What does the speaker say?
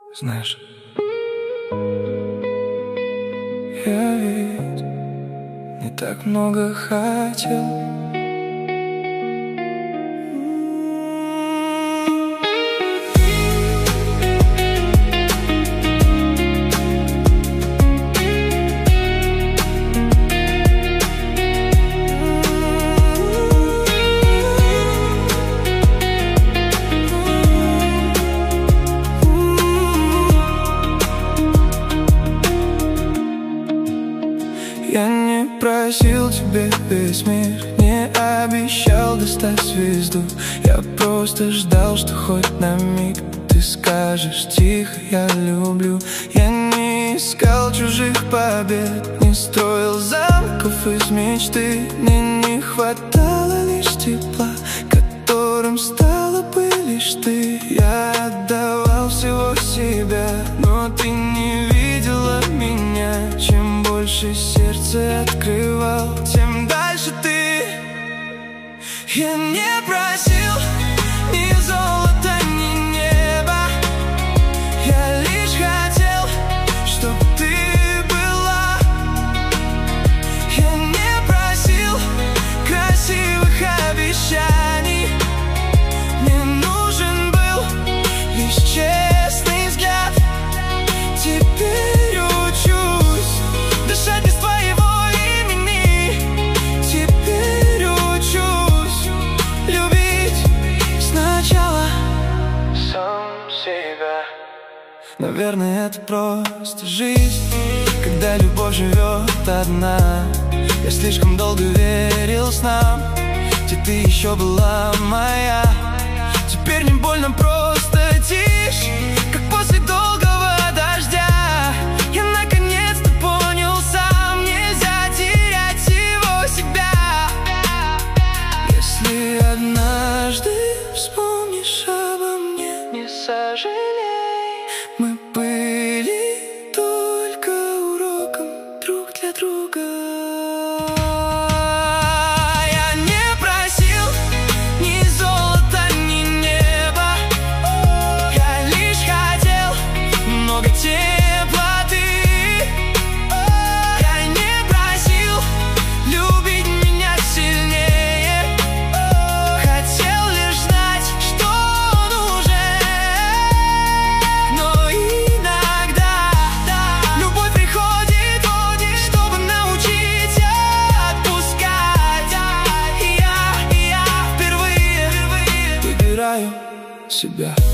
Знаешь, я ведь не так много хотел. Я не просил тебе весь мир, не обещал достать звезду. Я просто ждал, что хоть на миг ты скажешь тихо: я люблю. Я не искал чужих побед, не строил замков из мечты. Мне не хватало лишь тепла, которым стала бы лишь ты. Я отдавал всего себя, но ты не видела меня. Чем больше сердце открывал, тем дальше ты. Я не просил ни золота, ни неба. Я лишь хотел, чтоб ты была. Я не просил красивых обещаний. Мне нужен был лишь честный взгляд. Теперь учусь дышать без твоего имени. Теперь учусь любить сначала сам себя. Наверное, это просто жизнь, когда любовь живет одна. Я слишком долго верил снам, где ты еще была моя. Теперь не больно, просто тишь, как после долгого дождя. Я наконец-то понял сам: нельзя терять всего себя. Если однажды вспомнишь обо мне, не сожалей. Мы были только уроком друг для друга. Я не просил ни золота, ни неба. Я лишь хотел много теплоты. Я не просил любить меня сильнее. Хотел лишь знать, что нужен. Но иногда любовь приходит, чтобы научить отпускать. И я впервые выбираю себя.